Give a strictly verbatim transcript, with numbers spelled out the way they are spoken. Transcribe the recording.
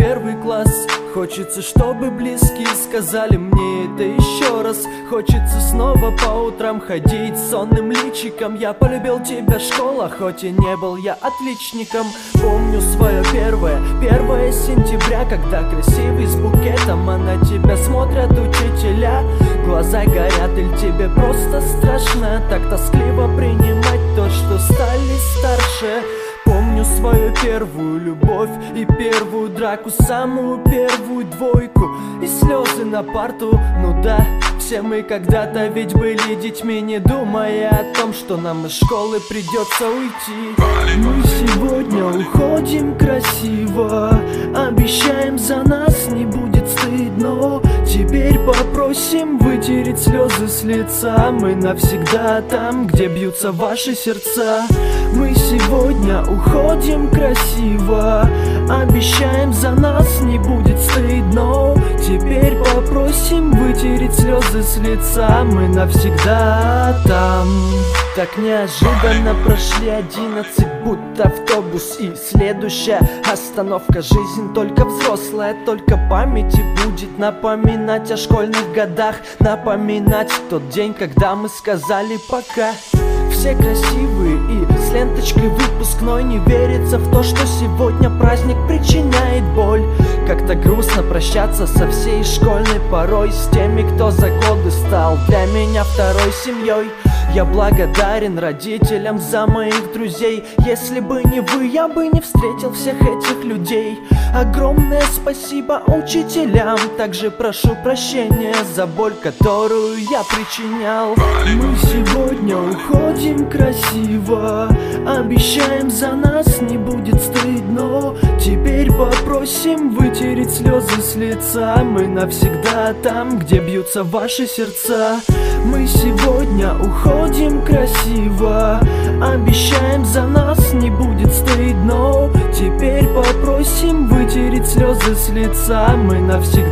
первый класс. Хочется, чтобы близкие сказали мне это еще раз. Хочется снова по утрам ходить сонным личиком. Я полюбил тебя, школа, хоть и не был я отличником. Помню свое первое, первое сентября, когда красивый с букетом, а на тебя смотрят учителя. Глаза горят, или тебе просто страшно так тоскливо принимать то, что стали старше. Помню свою первую любовь и первую драку, самую первую двойку и слезы на парту. Ну да, все мы когда-то ведь были детьми, не думая о том, что нам из школы придется уйти. Мы сегодня уходим красиво, обещаем, за нас не будет стыдно. Теперь попросим вытереть слезы с лица. Мы навсегда там, где бьются ваши сердца. Мы сегодня уходим красиво, обещаем, за нас не будет стыдно. Теперь попросим вытереть слезы с лица. Мы навсегда там. Так неожиданно прошли одиннадцать, будто автобус, и следующая остановка. Жизнь только взрослая, только памяти будет напоминать о школьных годах, напоминать тот день, когда мы сказали пока. Все красивые и с ленточкой выпускной, не верится в то, что сегодня праздник причиняет боль. Как-то грустно прощаться со всей школьной порой, с теми, кто за годы стал для меня второй семьей. Я благодарен родителям за моих друзей. Если бы не вы, я бы не встретил всех этих людей. Огромное спасибо учителям. Также прошу прощения за боль, которую я причинял. Мы сегодня уходим красиво, обещаем, за нас не будет стыдно. Теперь попросим вытереть слезы с лица. Мы навсегда там, где бьются ваши сердца. Мы сегодня уходим красиво, обещаем, за нас не будет стыдно. Теперь попросим вытереть слезы с лица. Мы навсегда